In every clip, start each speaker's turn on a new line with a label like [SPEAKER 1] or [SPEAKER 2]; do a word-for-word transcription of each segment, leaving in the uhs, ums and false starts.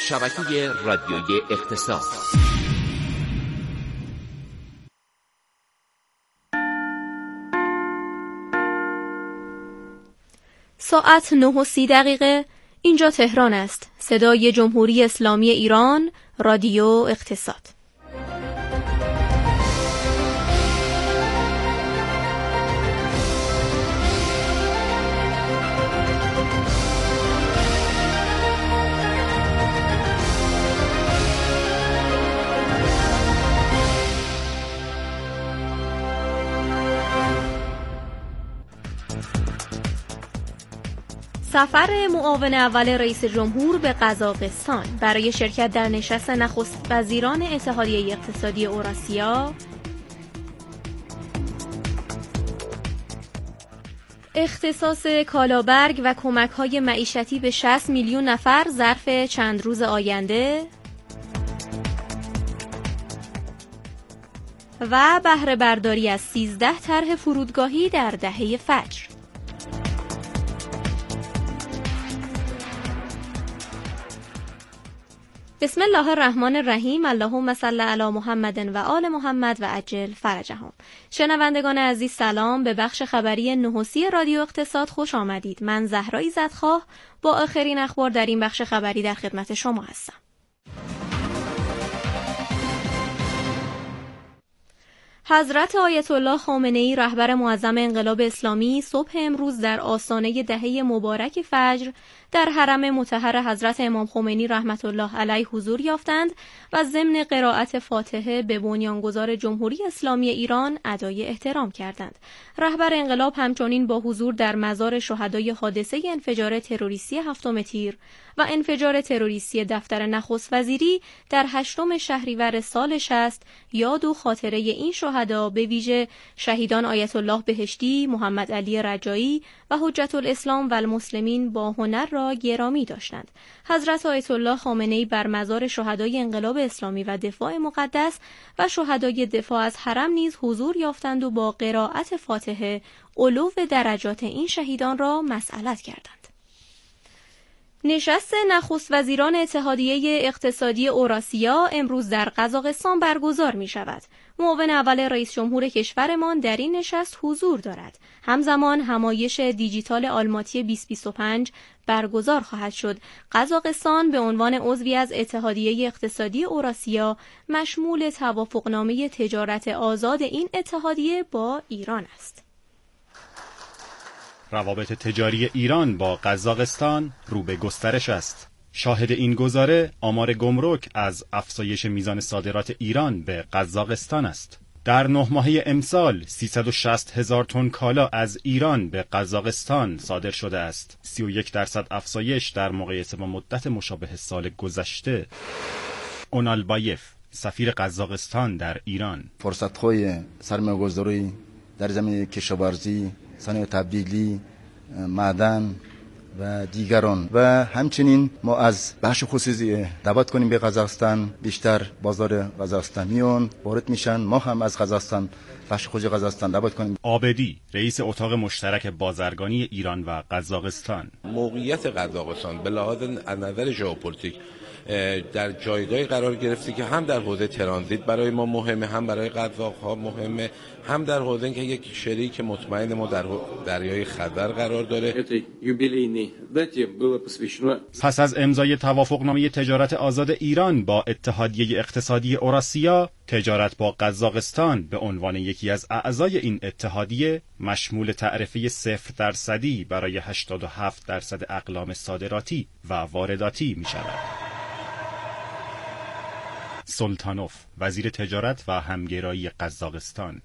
[SPEAKER 1] شبکه رادیویی اقتصاد.
[SPEAKER 2] ساعت نه و سی دقیقه. اینجا تهران است. صدای جمهوری اسلامی ایران، رادیو اقتصاد. سفر معاون اول رئیس جمهور به قزاقستان برای شرکت در نشست نخست وزیران اتحادیه اقتصادی اوراسیا، اختصاص کالابرگ و کمک‌های معیشتی به شصت میلیون نفر ظرف چند روز آینده و بهره برداری از سیزده طرح فرودگاهی در دهه فجر. بسم الله الرحمن الرحیم. اللهم صل علی محمد و آل محمد و عجل فرجهم. شنوندگان عزیز سلام. به بخش خبری نه و سی رادیو اقتصاد خوش آمدید. من زهرا ایزدخواه با آخرین اخبار در این بخش خبری در خدمت شما هستم. حضرت آیت الله خامنه‌ای رهبر معظم انقلاب اسلامی صبح امروز در آستانه دهه مبارک فجر در حرم مطهر حضرت امام خمینی رحمت الله علیه حضور یافتند و ضمن قرائت فاتحه به بنیانگذار جمهوری اسلامی ایران ادای احترام کردند. رهبر انقلاب همچنین با حضور در مزار شهدای حادثه انفجار تروریستی هفتم تیر و انفجار تروریستی دفتر نخست وزیری در هشتم شهریور سال شصت یاد و خاطره این شهدا به ویژه شهیدان آیت الله بهشتی، محمد علی رجایی و حجت الاسلام و المسلمین با هنر را گرامی داشتند. حضرت آیت الله خامنه‌ای بر مزار شهدای انقلاب اسلامی و دفاع مقدس و شهدای دفاع از حرم نیز حضور یافتند و با قرائت فاتحه علو درجات این شهیدان را مسئلت کردند. نشست نخست وزیران اتحادیه اقتصادی اوراسیا امروز در قزاقستان برگزار می شود. معاون اول رئیس جمهور کشورمان در این نشست حضور دارد. همزمان همایش دیجیتال آلماتی بیست بیست و پنج برگزار خواهد شد. قزاقستان به عنوان عضوی از اتحادیه اقتصادی اوراسیا مشمول توافقنامه تجارت آزاد این اتحادیه با ایران است.
[SPEAKER 3] روابط تجاری ایران با قزاقستان رو به گسترش است. شاهد این گزاره آمار گمرک از افزایش میزان صادرات ایران به قزاقستان است. در نه ماهه امسال سیصد و شصت هزار تن کالا از ایران به قزاقستان صادر شده است. سی و یک درصد افزایش در مقایسه با مدت مشابه سال گذشته. اونالبایف، سفیر قزاقستان در ایران:
[SPEAKER 4] فرصت‌های سرمایه‌گذاری در زمینه کشاورزی، صنایع تبدیلی، معدن و دیگران و همچنین ما از بخش خصوصی دعوت کنیم به قزاقستان. بیشتر بازار قزاقستانیان وارد میشن، ما هم از قزاقستان بخش خصوصی قزاقستان دعوت کنیم.
[SPEAKER 3] عابدی، رئیس اتاق مشترک بازرگانی ایران و قزاقستان:
[SPEAKER 5] موقعیت قزاقستان به لحاظ از نظر ژئوپلیتیک در جایگاهی قرار گرفته که هم در حوزه ترانزیت برای ما مهمه، هم برای قزاق‌ها مهمه، هم در حوزه اینکه یک شریک مطمئن ما در دریای خزر قرار داره.
[SPEAKER 3] پس از امضای توافقنامه تجارت آزاد ایران با اتحادیه اقتصادی اوراسیا، تجارت با قزاقستان به عنوان یکی از اعضای این اتحادیه مشمول تعرفه صفر درصدی برای هشتاد و هفت درصد اقلام صادراتی و وارداتی می شود. سلطانوف، وزیر تجارت و همگرایی قزاقستان: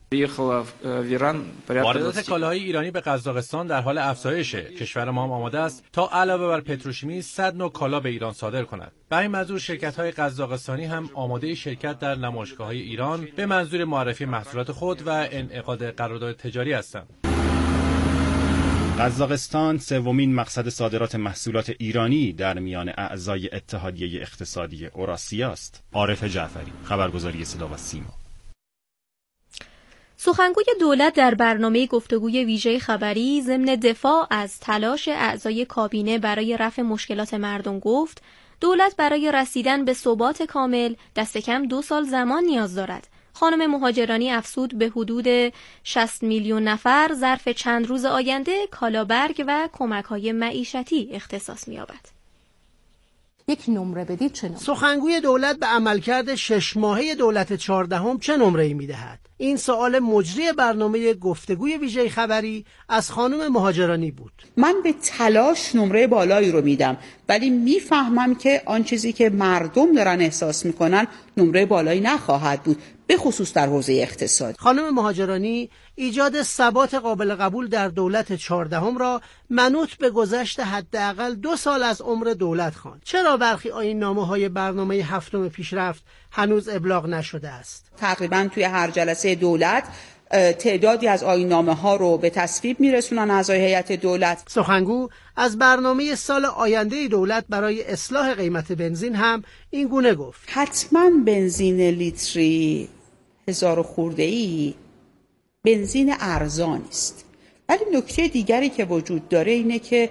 [SPEAKER 6] واردات کالاهای ایرانی به قزاقستان در حال افزایشه. کشور ما هم آماده است تا علاوه بر پتروشیمی صد نوع کالا به ایران صادر کند. برای منظور شرکت‌های قزاقستانی هم آماده شرکت در نمایشگاه‌های ایران به منظور معرفی محصولات خود و انعقاد قرارداد تجاری هستند.
[SPEAKER 3] قزاقستان سومین مقصد صادرات محصولات ایرانی در میان اعضای اتحادیه اقتصادی اوراسیا است. عارف جعفری، خبرگزاری صدا و سیما.
[SPEAKER 2] سخنگوی دولت در برنامه گفتگوی ویژه خبری ضمن دفاع از تلاش اعضای کابینه برای رفع مشکلات مردم گفت دولت برای رسیدن به ثبات کامل دست کم دو سال زمان نیاز دارد. خانم مهاجرانی افزود به حدود شصت میلیون نفر ظرف چند روز آینده کالابرگ و کمک‌های معیشتی اختصاص می‌یابد.
[SPEAKER 7] یک نمره بدید چه نمره؟
[SPEAKER 8] سخنگوی دولت به عملکرد شش ماهه دولت چهاردهم چه نمره‌ای می‌دهد؟ این سوال مجری برنامه گفتگوی ویژه خبری از خانم مهاجرانی بود.
[SPEAKER 9] من به تلاش نمره بالایی رو میدم، ولی میفهمم که آن چیزی که مردم دارن احساس میکنن نمره بالایی نخواهد بود، به خصوص در حوزه اقتصاد.
[SPEAKER 8] خانم مهاجرانی ایجاد ثبات قابل قبول در دولت چهاردهم را منوط به گذشت حداقل دو سال از عمر دولت خواند. چرا برخی آیین‌نامه‌های برنامه هفتم پیشرفت هنوز ابلاغ نشده است؟
[SPEAKER 9] تقریبا توی هر جلسه دولت تعدادی از آیین‌نامه‌ها رو به تصویب میرسونن اعضای هیئت دولت.
[SPEAKER 8] سخنگو از برنامه سال آینده دولت برای اصلاح قیمت بنزین هم این گونه گفت:
[SPEAKER 9] حتما بنزین لیتری هزار خورده‌ای بنزین ارزانی است، ولی نکته دیگری که وجود داره اینه که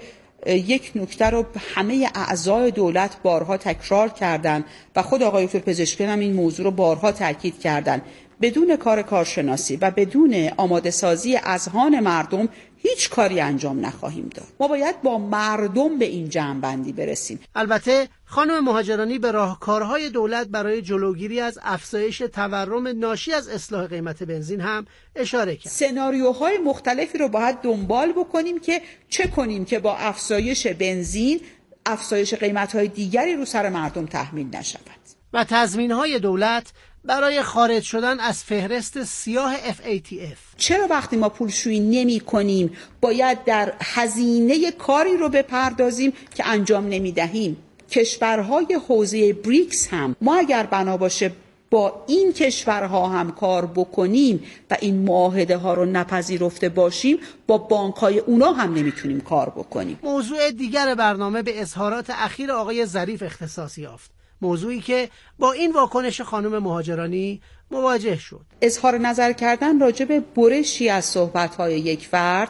[SPEAKER 9] یک نکته رو همه اعضای دولت بارها تکرار کردن و خود آقای دکتر پزشکیان هم این موضوع رو بارها تاکید کردن. بدون کار کارشناسی و بدون آماده سازی اذهان مردم هیچ کاری انجام نخواهیم داد. ما باید با مردم به این جمع‌بندی برسیم.
[SPEAKER 8] البته خانم مهاجرانی به راهکارهای دولت برای جلوگیری از افزایش تورم ناشی از اصلاح قیمت بنزین هم اشاره کرد.
[SPEAKER 9] سناریوهای مختلفی رو باید دنبال بکنیم که چه کنیم که با افزایش بنزین افزایش قیمت‌های دیگری رو سر مردم تحمیل نشود.
[SPEAKER 8] و تضمین‌های دولت برای خارج شدن از فهرست سیاه اف ای تی اف.
[SPEAKER 9] چرا وقتی ما پولشویی نمی کنیم باید در هزینه کاری رو بپردازیم که انجام نمی دهیم؟ کشورهای حوزه بریکس هم ما اگر بنا باشه با این کشورها هم کار بکنیم و این معاهده ها رو نپذیرفته باشیم، با بانک های اونا هم نمیتونیم کار بکنیم.
[SPEAKER 8] موضوع دیگر برنامه به اظهارات اخیر آقای ظریف اختصاص یافت. موضوعی که با این واکنش خانم مهاجرانی مواجه شد.
[SPEAKER 9] اظهار نظر کردن راجع به برشی از صحبت‌های یک فرد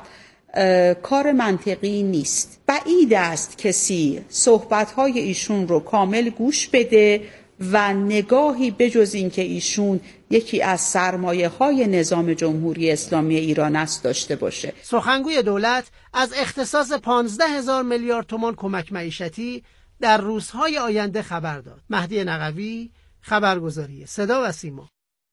[SPEAKER 9] کار منطقی نیست. بعید است کسی صحبت‌های ایشون رو کامل گوش بده و نگاهی بجز این که ایشون یکی از سرمایه‌های نظام جمهوری اسلامی ایران است داشته باشه.
[SPEAKER 8] سخنگوی دولت از اختصاص پانزده هزار میلیارد تومان کمک معیشتی در روزهای آینده خبر داد. مهدی نقوی، خبرگزاری صدا و سیما.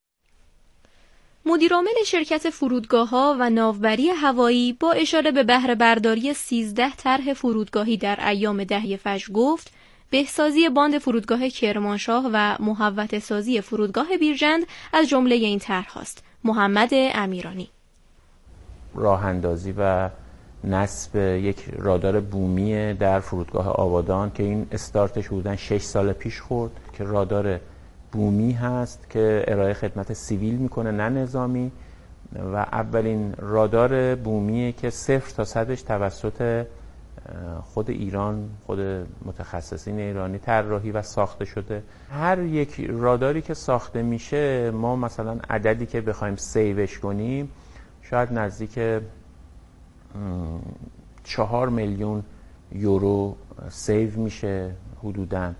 [SPEAKER 2] مدیرعامل شرکت فرودگاه‌ها و ناوبری هوایی با اشاره به بهره برداری سیزده طرح فرودگاهی در ایام دهه فجر گفت بهسازی باند فرودگاه کرمانشاه و محوطه سازی فرودگاه بیرجند از جمله این طرح‌هاست. محمد امیرانی:
[SPEAKER 10] راه اندازی و نصب یک رادار بومی در فرودگاه آبادان که این استارتش حدوداً شش سال پیش خورد، که رادار بومی هست که ارائه خدمت سیویل میکنه نه نظامی، و اولین رادار بومیه که صفر تا صدش توسط خود ایران، خود متخصصین ایرانی طراحی و ساخته شده. هر یک راداری که ساخته میشه ما مثلا عددی که بخوایم سیوش کنیم شاید نزدیک چهار میلیون یورو سیو میشه حدوداً.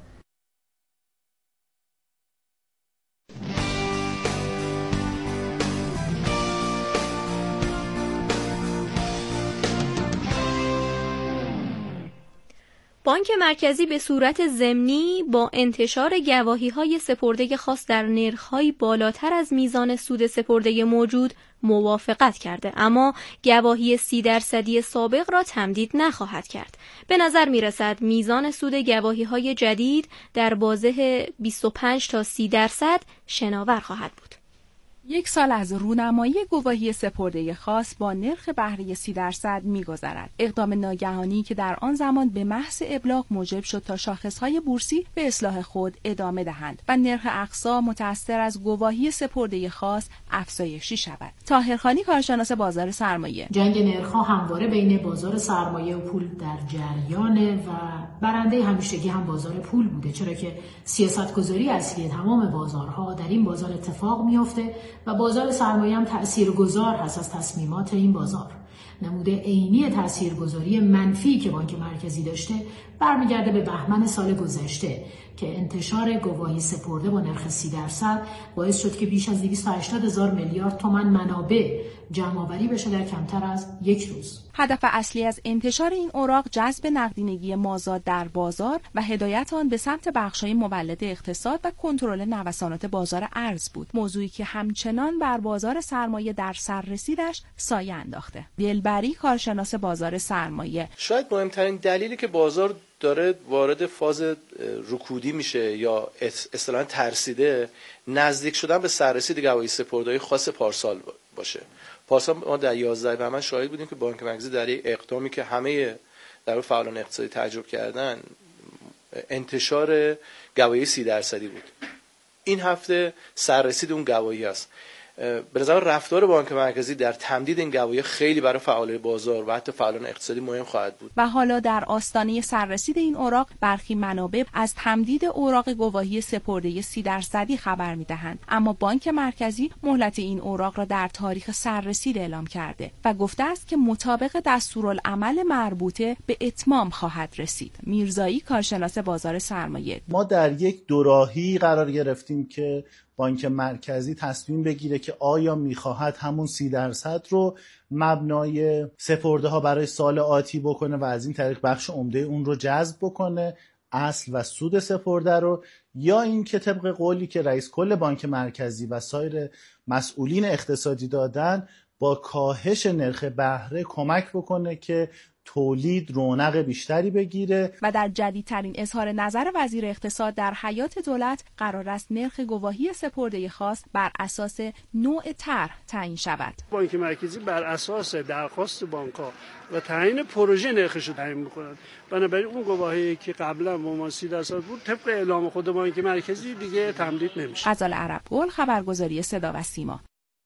[SPEAKER 2] بانک مرکزی به صورت ضمنی با انتشار گواهی‌های سپرده خاص در نرخ‌های بالاتر از میزان سود سپرده موجود موافقت کرده، اما گواهی سی درصدی سابق را تمدید نخواهد کرد. به نظر می‌رسد میزان سود گواهی‌های جدید در بازه بیست و پنج تا سی درصد شناور خواهد بود.
[SPEAKER 11] یک سال از رونمایی گواهی سپرده خاص با نرخ بهره سی درصد می‌گذرد. اقدام ناگهانی که در آن زمان به محض ابلاغ موجب شد تا شاخص‌های بورسی به اصلاح خود ادامه دهند و نرخ اقصا متأثر از گواهی سپرده خاص افزایشی شود. طاهرخانی، کارشناس بازار سرمایه:
[SPEAKER 12] جنگ نرخ‌ها همواره بین بازار سرمایه و پول در جریانه و برنده همیشگی هم بازار پول بوده، چرا که سیاست‌گذاری اصلی تمام بازارها در این بازار اتفاق می‌افته و بازار سرمایه هم تأثیرگذار هست از تصمیمات این بازار. نمود عینی تاثیرگذاری منفی که بانک مرکزی داشته برمیگرده به بهمن سال گذشته که انتشار گواهی سپرده با نرخ سی درصد باعث شد که بیش از دویست و هشتاد هزار میلیارد تومان منابع جمع‌آوری بشه در کمتر از یک روز.
[SPEAKER 11] هدف اصلی از انتشار این اوراق جذب نقدینگی مازاد در بازار و هدایت آن به سمت بخش‌های مولد اقتصاد و کنترل نوسانات بازار ارز بود، موضوعی که همچنان بر بازار سرمایه در سررسیدش سایه انداخته. دلبری کارشناس بازار سرمایه:
[SPEAKER 13] شاید مهمترین دلیلی که بازار داره وارد فاز رکودی میشه یا اصطلاحاً ترسیده، نزدیک شدن به سررسید گواهی سپرده‌های خاص پارسال باشه. پارسال ما در یازده بهمن شاهد بودیم که بانک مرکزی در یک اقدامی که همه در فعالان اقتصادی تعجب کردن، انتشار گواهی سی درصدی بود. این هفته سررسید اون گواهی است. به نظر رفتار بانک مرکزی در تمدید این گواهی خیلی برای فعالای بازار و حتی فعالان اقتصادی مهم خواهد بود.
[SPEAKER 11] و حالا در آستانه سررسید این اوراق برخی منابع از تمدید اوراق گواهی سپرده سی درصدی خبر می‌دهند، اما بانک مرکزی مهلت این اوراق را در تاریخ سررسید اعلام کرده و گفته است که مطابق دستورالعمل مربوطه به اتمام خواهد رسید. میرزایی کارشناس بازار سرمایه:
[SPEAKER 14] ما در یک دوراهی قرار گرفتیم که بانک مرکزی تصمیم بگیره که آیا میخواهد همون سی درصد رو مبنای سپرده ها برای سال آتی بکنه و از این طریق بخش عمده اون رو جذب بکنه، اصل و سود سپرده رو، یا این که طبق قولی که رئیس کل بانک مرکزی و سایر مسئولین اقتصادی دادن با کاهش نرخ بهره کمک بکنه که تولید رونق بیشتری بگیره.
[SPEAKER 11] و در جدیدترین اظهار نظر وزیر اقتصاد در حیات دولت قرار است نرخ گواهی سپرده خاص بر اساس نوع طرح تعیین شود.
[SPEAKER 8] بانک مرکزی بر اساس درخواست بانک‌ها و تعیین پروژه نرخش رو تعیین می‌کند. بنابراین اون گواهی که قبلا با ما سی درصد بود طبق اعلام خود بانک مرکزی دیگه تمدید نمیشه.
[SPEAKER 11] غزال عربگل، خبرگزاری صدا و سیما.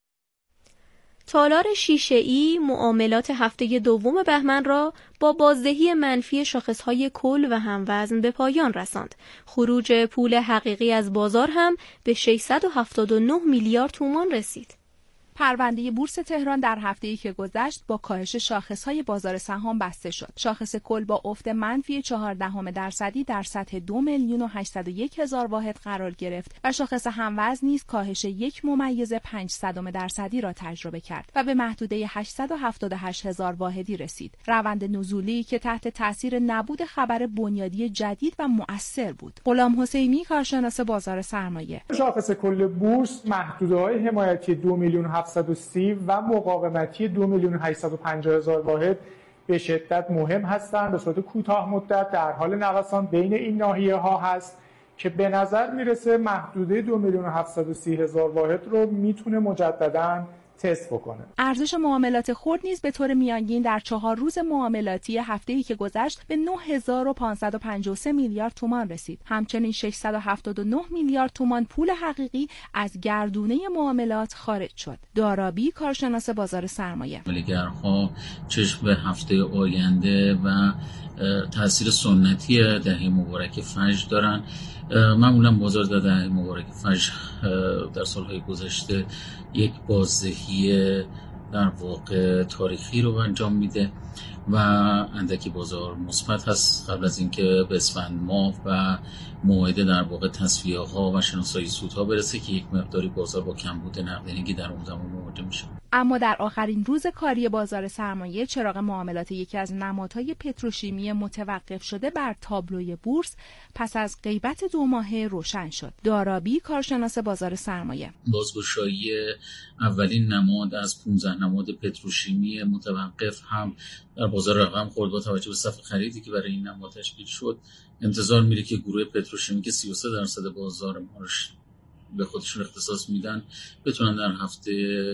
[SPEAKER 2] تالار شیشه‌ای معاملات هفته دوم بهمن را با بازدهی منفی شاخصهای کل و هموزن به پایان رساند. خروج پول حقیقی از بازار هم به ششصد و هفتاد و نه میلیارد تومان رسید.
[SPEAKER 11] پرونده بورس تهران در هفته‌ای که گذشت با کاهش شاخص‌های بازار سهام بسته شد. شاخص کل با افت منفی چهاردهم درصدی در سطح دو میلیون و هشتصد و یک هزار واحد قرار گرفت و شاخص هموزن نیز کاهش یک ممیز پنج صدم درصدی را تجربه کرد و به محدوده هشتصد و هفتاد و هشت هزار واحدی رسید. روند نزولی که تحت تاثیر نبود خبر بنیادی جدید و مؤثر بود. غلام حسینی کارشناس بازار سرمایه:
[SPEAKER 15] شاخص کل بورس محدوده‌های حمایتی دو میلیون و هفتصد و سی و مقاومتی دو میلیون و هشتصد و پنجاه هزار واحد به شدت مهم هستند. به صورت کوتاه مدت در حال نوسان بین این ناحیه ها هست که به نظر میرسه محدوده دو میلیون و هفتصد و سی هزار واحد رو میتونه مجدداً تست بکنه.
[SPEAKER 11] ارزش معاملات خرد نیز به طور میانگین در چهار روز معاملاتی هفته‌ای که گذشت به نه هزار و پانصد و پنجاه و سه میلیارد تومان رسید. همچنین ششصد و هفتاد و نه میلیارد تومان پول حقیقی از گردونه معاملات خارج شد. دارابی کارشناس بازار سرمایه:
[SPEAKER 16] معامله‌گرها چشم به هفته آینده و تاثیر سنتی دهه مبارک فجر دارن. معمولا بازار در دهه مبارک فجر در سالهای گذشته یک بازدهی در واقع تاریخی رو انجام میده و اندکی بازار مثبت هست قبل از اینکه به اسفند ماه و موعد در واقع تصفیه ها و شناسایی سودها برسه که یک مقداری بازار با کمبود نقدینگی در اون زمان مواجه میشه.
[SPEAKER 11] اما در آخرین روز کاری بازار سرمایه چراغ معاملات یکی از نمادهای پتروشیمی متوقف شده بر تابلوی بورس پس از غیبت دو ماهه روشن شد. دارابی کارشناس بازار سرمایه:
[SPEAKER 16] بازگشایی اولین نماد از پانزده نماد پتروشیمی متوقف هم در بازار رقم خورد. با توجه به صف خریدی که برای این نماد تشکیل شد انتظار میره که گروه پتروشیمی که سی و سه درصد بازار ما به خودشون اختصاص میدن بتونن در هفته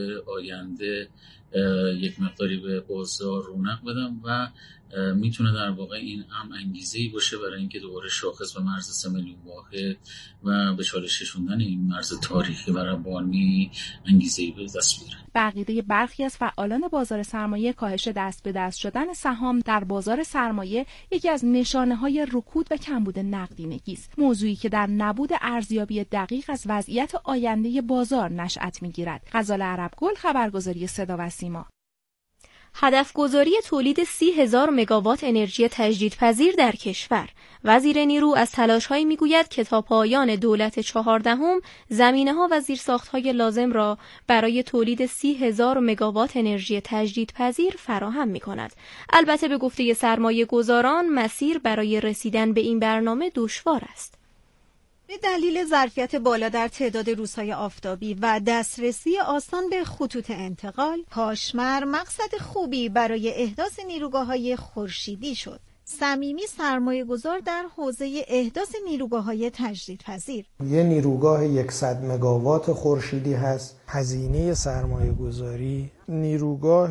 [SPEAKER 16] آینده یک مقداری به بازار رونق بدن و میتونه در واقع این هم انگیزه‌ای باشه برای اینکه دوباره شاخص به مرز سه میلیون واحد و به چالش کشوندن این مرز تاریخی برای بانی انگیزه‌ای به دست بیاره.
[SPEAKER 11] بقیده برخی از فعالان بازار سرمایه کاهش دست به دست شدن سهام در بازار سرمایه یکی از نشانه‌های رکود و کمبود نقدینگی است، موضوعی که در نبود ارزیابی دقیق از وضعیت آینده بازار نشأت می‌گیرد. غزال عربگل، خبرگزاری صدا و سیما.
[SPEAKER 2] هدفگذاری تولید سی هزار مگاوات انرژی تجدیدپذیر در کشور. وزیر نیرو از تلاش‌هایی می‌گوید که تا پایان دولت چهاردهم زمینه‌ها و زیرساخت‌های لازم را برای تولید سی هزار مگاوات انرژی تجدیدپذیر فراهم می‌کند. البته به گفته سرمایه‌گذاران مسیر برای رسیدن به این برنامه دشوار است.
[SPEAKER 17] به دلیل ظرفیت بالا در تعداد روزهای آفتابی و دسترسی آسان به خطوط انتقال، پاشمر مقصد خوبی برای احداث نیروگاه‌های خورشیدی شد. صمیمی سرمایه‌گذار در حوزه احداث نیروگاه‌های تجدیدپذیر.
[SPEAKER 18] یه نیروگاه صد مگاوات خورشیدی هست. هزینه سرمایه‌گذاری نیروگاه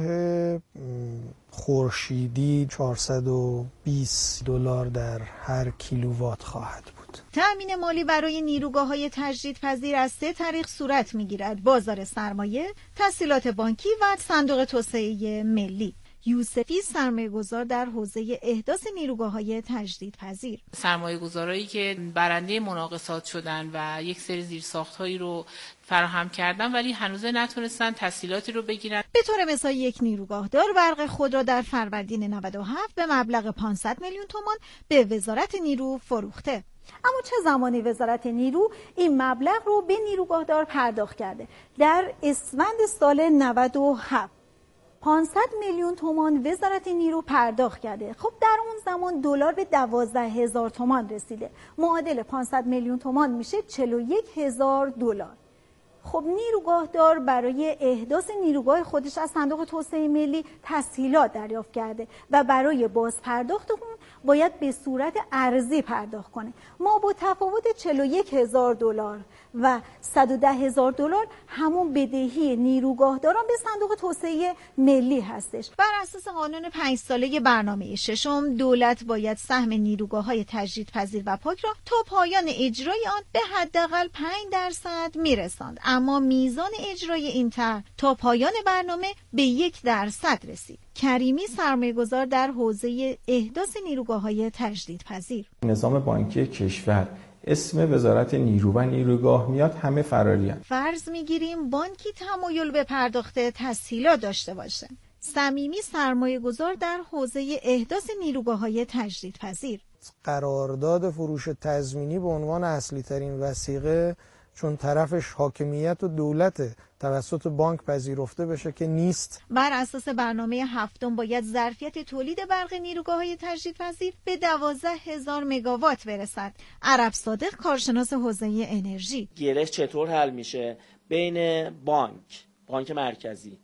[SPEAKER 18] خورشیدی چهارصد و بیست دلار در هر کیلووات خواهد بود.
[SPEAKER 17] تأمین مالی برای نیروگاه‌های تجدیدپذیر از سه طریق صورت می‌گیرد: بازار سرمایه، تسهیلات بانکی و صندوق توسعه ملی. یوسفی سرمایه‌گذار در حوزه احداث نیروگاه‌های تجدیدپذیر.
[SPEAKER 19] سرمایه‌گذارایی که برنده مناقصات شدن و یک سری زیرساخت‌هایی رو فراهم کردن ولی هنوز نتونستن تسهیلاتی رو بگیرن.
[SPEAKER 17] به طور مثال یک نیروگاه دار برق خود را در فروردین نود و هفت به مبلغ پانصد میلیون تومان به وزارت نیرو فروخته.
[SPEAKER 20] اما چه زمانی وزارت نیرو این مبلغ رو به نیروگاهدار پرداخت کرده؟ در اسفند سال نود و هفت پانصد میلیون تومان وزارت نیرو پرداخت کرده. خب در اون زمان دلار به دوازده هزار تومان رسیده. معادل پانصد میلیون تومان میشه چهل و یک هزار دلار. خب نیروگاهدار برای احداث نیروگاه خودش از صندوق توسعه ملی تسهیلات دریافت کرده و برای باز پرداخت اون باید به صورت ارزی پرداخت کنه. ما با تفاوت چهل و یک هزار دلار و صد و ده هزار دلار همون بدهی نیروگاهداران به صندوق توسعه ملی هستش.
[SPEAKER 17] بر اساس قانون پنج ساله برنامه ششم دولت باید سهم نیروگاه‌های تجدیدپذیر و پاک را تا پایان اجرای آن به حداقل پنج درصد میرساند، اما میزان اجرای این طرح تا پایان برنامه به یک درصد رسید. کریمی سرمایه‌گذار در حوزه احداث نیروگاه‌های تجدیدپذیر.
[SPEAKER 21] نظام بانکی کشور اسم وزارت نیرو و نیروگاه میاد همه فرارین.
[SPEAKER 17] فرض میگیریم بانکی تمایل به پرداخت تسهیلات داشته باشه. صمیمی سرمایه‌گذار در حوزه احداث نیروگاه‌های تجدیدپذیر.
[SPEAKER 18] قرارداد فروش تضمینی به عنوان اصلی ترین وثیقه، چون طرفش حاکمیت و دولت توسط بانک پذیرفته بشه که نیست.
[SPEAKER 17] بر اساس برنامه هفتم باید ظرفیت تولید برق نیروگاه‌های تجدیدپذیر به دوازده هزار مگاوات برسد. عرب صادق کارشناس حوزه انرژی:
[SPEAKER 22] گره چطور حل میشه بین بانک، بانک مرکزی،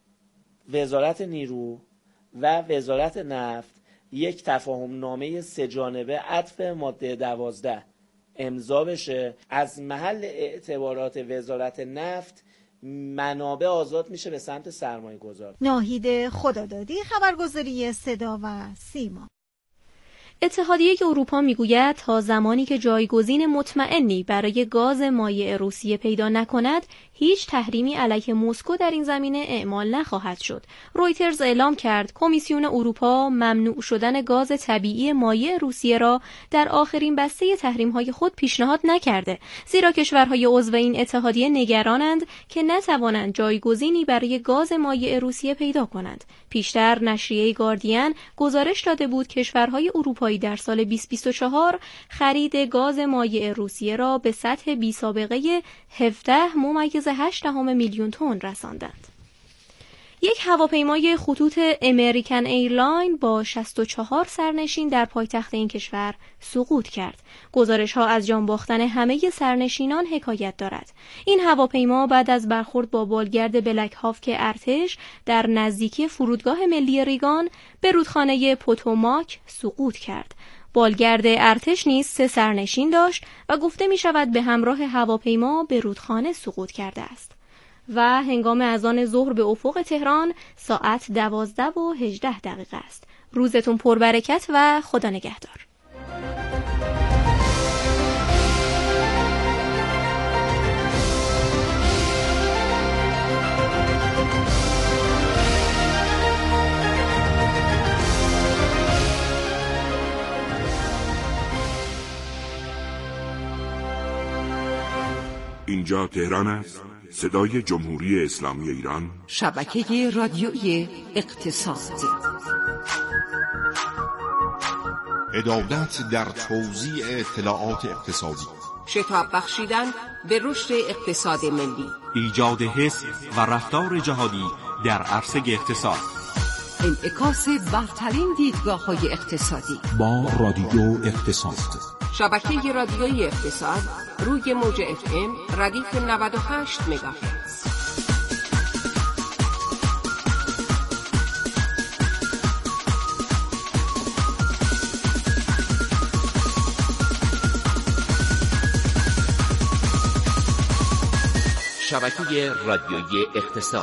[SPEAKER 22] وزارت نیرو و وزارت نفت؟ یک تفاهم نامه سه جانبه عطف ماده دوازده امضا بشه، از محل اعتبارات وزارت نفت منابع آزاد میشه به سمت سرمایه گذار.
[SPEAKER 17] ناهید خدادادی، خبرگزاری صدا و سیما.
[SPEAKER 2] اتحادیه اروپا میگوید تا زمانی که جایگزین مطمئنی برای گاز مایع روسیه پیدا نکند، هیچ تحریمی علیه مسکو در این زمینه اعمال نخواهد شد. رویترز اعلام کرد کمیسیون اروپا ممنوع شدن گاز طبیعی مایع روسیه را در آخرین بسته تحریم‌های خود پیشنهاد نکرده، زیرا کشورهای عضو این اتحادیه نگرانند که نتوانند جایگزینی برای گاز مایع روسیه پیدا کنند. پیشتر نشریه گاردین گزارش داده بود کشورهای اروپایی در سال بیست بیست و چهار خرید گاز مایع روسیه را به سطح بی‌سابقه هفده ممیز هشت دهم میلیون تن رساندند. یک هواپیمای خطوط امریکن ایرلاین با شصت و چهار سرنشین در پایتخت این کشور سقوط کرد. گزارش‌ها از جان باختن همه سرنشینان حکایت دارد. این هواپیما بعد از برخورد با بالگرد بلک هاوک ارتش در نزدیکی فرودگاه ملی ریگان به رودخانه پوتوماک سقوط کرد. بالگرد ارتش نیز سه سرنشین داشت و گفته می شود به همراه هواپیما به رودخانه سقوط کرده است. و هنگام اذان ظهر به افق تهران ساعت دوازده و هجده دقیقه است. روزتون پربرکت و خدا نگهدار.
[SPEAKER 1] اینجا تهران است، صدای جمهوری اسلامی ایران،
[SPEAKER 4] شبکه رادیویی اقتصاد.
[SPEAKER 23] عدالت در توزیع اطلاعات اقتصادی،
[SPEAKER 4] شتاب بخشیدن به رشد اقتصاد ملی،
[SPEAKER 24] ایجاد حس و رفتار جهادی در عرصه اقتصاد،
[SPEAKER 4] انعکاس برترین دیدگاه‌های اقتصادی
[SPEAKER 23] با رادیو اقتصاد.
[SPEAKER 4] شبکه رادیویی اقتصاد روی موج اف ام ردیف نود و هشت مگاهرتز.
[SPEAKER 23] شبکه رادیویی اقتصاد.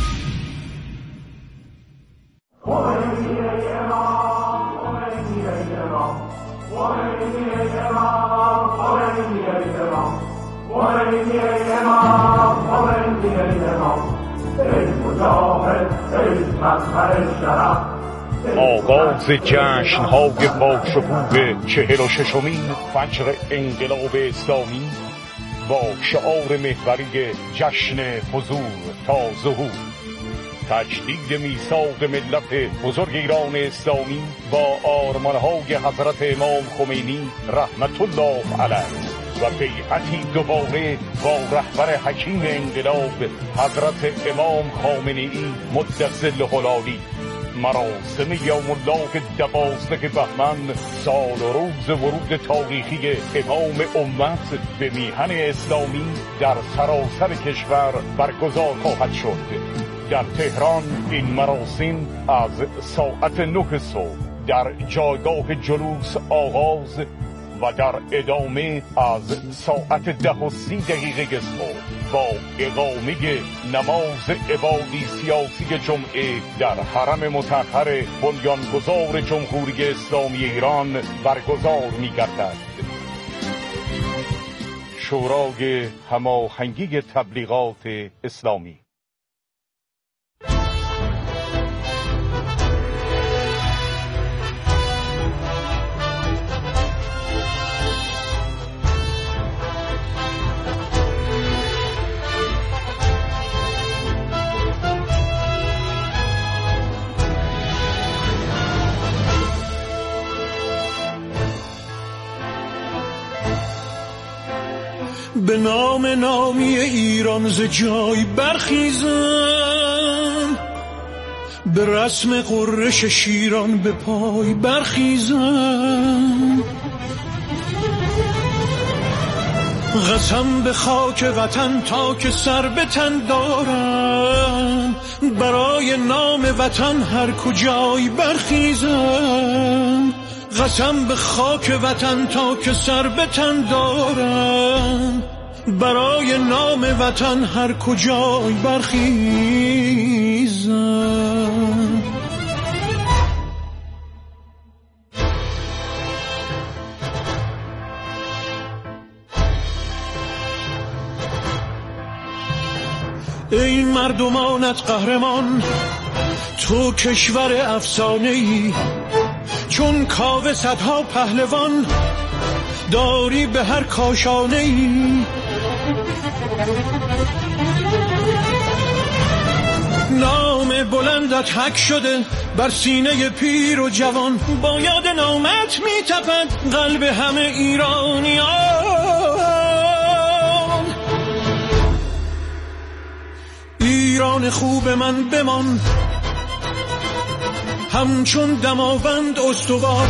[SPEAKER 25] آغاز جشن‌های باشکوه چهل و ششمین فجر انقلاب اسلامی با شعار محوری جشن حضور تا ظهور، تجدید میثاق ملت بزرگ ایران اسلامی با آرمان‌های حضرت امام خمینی رحمت الله علیه و بیعتی دوباره با رهبر حکیم انقلاب حضرت امام خامنه‌ای مدظله العالی. مراسم یوم الله دوازده بهمن، سال و روز ورود تاریخی امام امت به میهن اسلامی در سراسر کشور برگزار خواهد شد. در تهران این مراسم از ساعت نه صبح در جایگاه جلوس آغاز و در ادامه از ساعت ده و سی دقیقه صبح با اقامه نماز عبادی سیاسی جمعه در حرم مطهر بنیانگذار جمهوری اسلامی ایران برگزار می‌گردد. شورای هماهنگی تبلیغات اسلامی.
[SPEAKER 26] به نام نامی ایران ز جای برخیزم، به رسم قرش شیران به پای برخیزم. قسم به خاک وطن تا که سر به تن دارم، برای نام وطن هر کجای برخیزم. قسم به خاک وطن تا که سر به تن دارم، برای نام وطن هر کجای برخیزم. ای مردمانت قهرمان، تو کشور افسانه‌ای، چون کاوه صدها پهلوان داری به هر کاشانه‌ای. نام بلندت حک شده بر سینه پیر و جوان، با یاد نامت میتپد قلب همه ایرانیان. ایران خوب من بمان همچون دماوند استوار،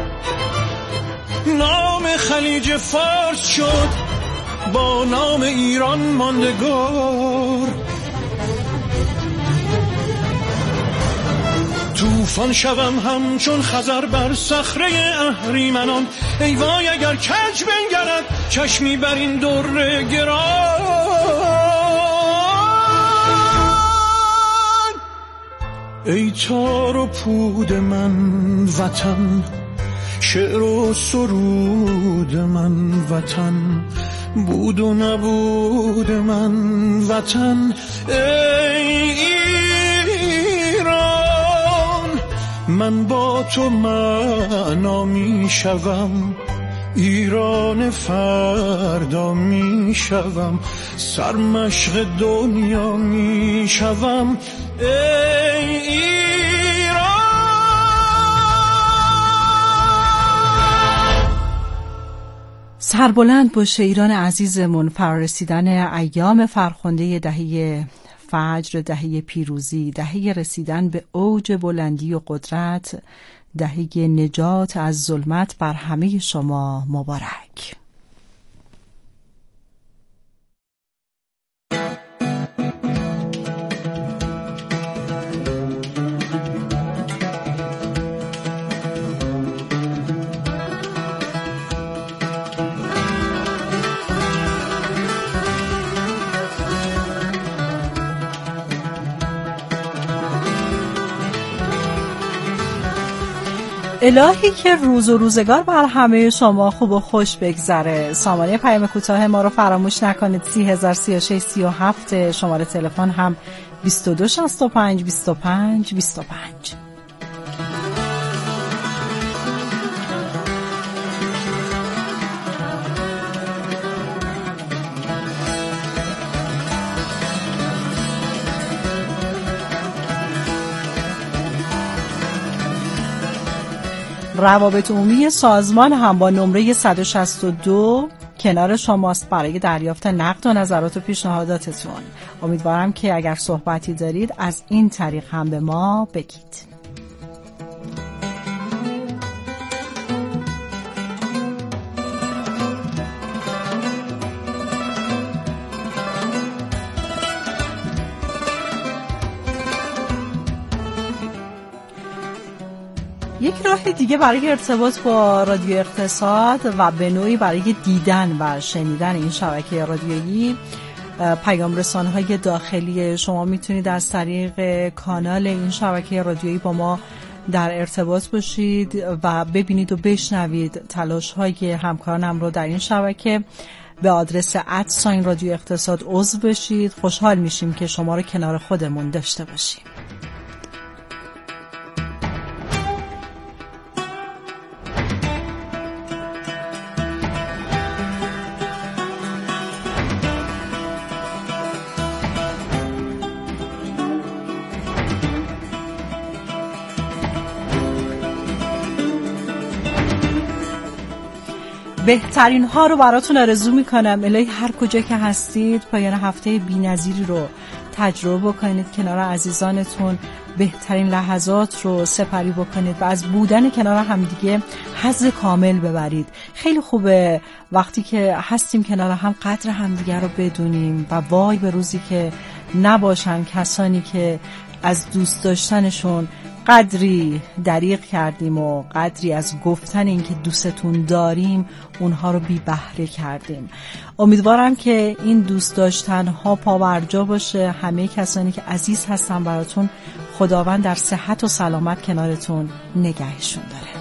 [SPEAKER 26] نام خلیج فارس شد با نام ایران ماندگار. طوفان شوم همچون خزر بر صخره اهریمنان، ای وای اگر کج بنگرد چشمی بر این در گران. ای تار و پود من وطن، شعر و سرود من وطن، بود و نبود من وطن. ای ایران، من با تو معنا می شوم، ایران فردا می شوم. سرمشق دنیا می شوم ای ایران.
[SPEAKER 3] سربلند باشه ایران عزیزمون. فرارسیدن ایام فرخنده دهه فجر، دهه پیروزی، دهه رسیدن به اوج بلندی و قدرت، دهه نجات از ظلمت بر همه شما مبارک. الهی که روز و روزگار بر همه شما خوب و خوش بگذره. سامانه پیام کوتاه ما رو فراموش نکنید. سی هزار سی و شش سی و هفت. شماره تلفن هم بیست و دو شصت و پنج بیست و پنج بیست و پنج. روابط عمومی سازمان هم با نمره صد و شصت و دو کنار شماست برای دریافت نقد و نظرات و پیشنهاداتتون. امیدوارم که اگر صحبتی دارید از این طریق هم به ما بگید. یک راه دیگه برای ارتباط با رادیو اقتصاد و به نوعی برای دیدن و شنیدن این شبکه رادیویی پیام رسانه‌های داخلی. شما میتونید از طریق کانال این شبکه رادیویی با ما در ارتباط باشید و ببینید و بشنوید تلاش‌های همکارانم رو در این شبکه. به آدرس ادساین رادیو اقتصاد عضو بشید. خوشحال میشیم که شما رو کنار خودمون داشته باشیم. بهترین ها رو براتون آرزو میکنم. الهی هر کجا که هستید پایان هفته بی‌نظیری رو تجربه بکنید، کنار عزیزانتون بهترین لحظات رو سپری بکنید و از بودن کنار همدیگه حظ کامل ببرید. خیلی خوبه وقتی که هستیم کنار هم قدر همدیگه رو بدونیم و وای به روزی که نباشن کسانی که از دوست داشتنشون قدری دریغ کردیم و قدری از گفتن این که دوستتون داریم اونها رو بی بهره کردیم. امیدوارم که این دوست داشتن ها پابرجا باشه. همه کسانی که عزیز هستن براتون خداوند در صحت و سلامت کنارتون نگهشون داره.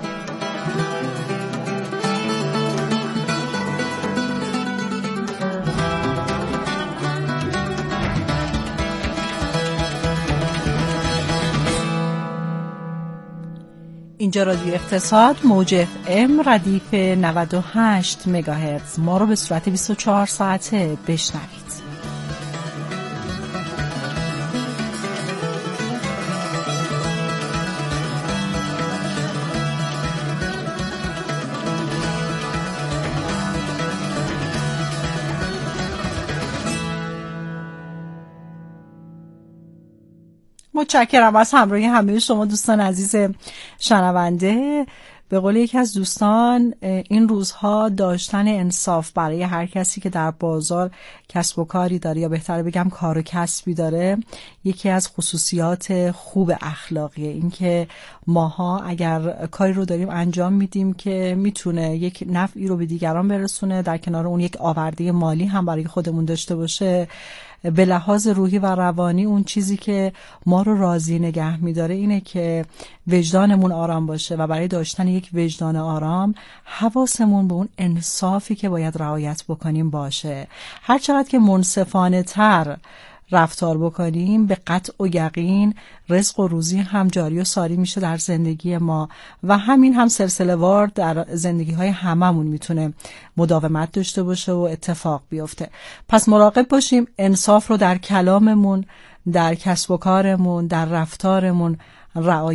[SPEAKER 3] اینجا رادیو اقتصاد موج اف ام ردیف نود و هشت مگاهرتز. ما رو به صورت بیست و چهار ساعته بشنوید. متشکرم از همراهی همه شما دوستان عزیز شنونده. به قول یکی از دوستان این روزها داشتن انصاف برای هر کسی که در بازار کسب و کاری داره یا بهتره بگم کار و کسبی داره یکی از خصوصیات خوب اخلاقیه. این که ماها اگر کاری رو داریم انجام میدیم که میتونه یک نفعی رو به دیگران برسونه، در کنار اون یک آورده مالی هم برای خودمون داشته باشه، به لحاظ روحی و روانی اون چیزی که ما رو راضی نگه میداره اینه که وجدانمون آرام باشه و برای داشتن یک وجدان آرام حواسمون به اون انصافی که باید رعایت بکنیم باشه. هر چقدر که منصفانه تر رفتار بکنیم به قطع و یقین رزق و روزی هم جاری و ساری میشه در زندگی ما و همین هم سلسله وار در زندگی های هممون میتونه مداومت داشته باشه و اتفاق بیفته. پس مراقب باشیم انصاف رو در کلاممون، در کسب و کارمون، در رفتارمون رعایت